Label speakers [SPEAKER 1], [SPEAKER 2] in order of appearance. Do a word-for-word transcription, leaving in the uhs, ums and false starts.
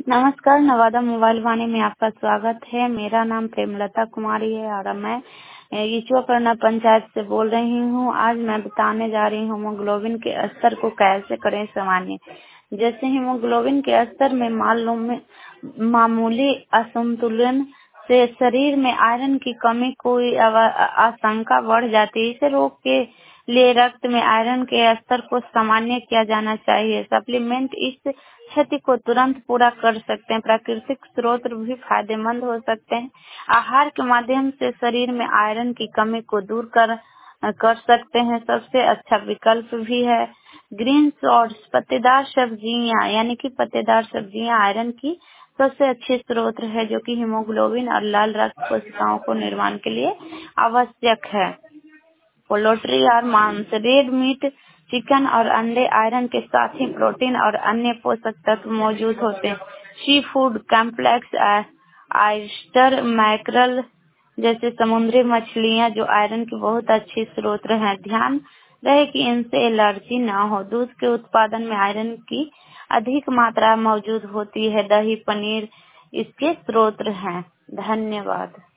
[SPEAKER 1] नमस्कार, नवादा मोबाइल वाणी में आपका स्वागत है। मेरा नाम प्रेमलता कुमारी है और मैं ईश्वरकर्णा पंचायत से बोल रही हूँ। आज मैं बताने जा रही हूँ हीमोग्लोबिन के स्तर को कैसे करें सामान्य। जैसे हीमोग्लोबिन के स्तर में मालूम में मामूली असंतुलन से शरीर में आयरन की कमी कोई आशंका बढ़ जाती है। इसे रोक के लिए रक्त में आयरन के स्तर को सामान्य किया जाना चाहिए। सप्लीमेंट इस क्षति को तुरंत पूरा कर सकते हैं। प्राकृतिक स्रोत भी फायदेमंद हो सकते हैं। आहार के माध्यम से शरीर में आयरन की कमी को दूर कर कर सकते हैं। सबसे अच्छा विकल्प भी है ग्रीन्स और पत्तेदार सब्जियां, यानी कि पत्तेदार सब्जियां आयरन की सबसे अच्छी स्रोत है, जो कि हीमोग्लोबिन और लाल रक्त कोशिकाओं को निर्माण के लिए आवश्यक है। पोल्ट्री और मांस, रेड मीट, चिकन और अंडे आयरन के साथ ही प्रोटीन और अन्य पोषक तत्व मौजूद होते हैं। Sea food complex, oyster, mackerel जैसे समुद्री मछलियां जो आयरन की बहुत अच्छी स्रोत हैं। ध्यान रहे कि इनसे एलर्जी ना हो। दूध के उत्पादन में आयरन की अधिक मात्रा मौजूद होती है। दही, पनीर इसके स्रोत हैं। धन्यवाद।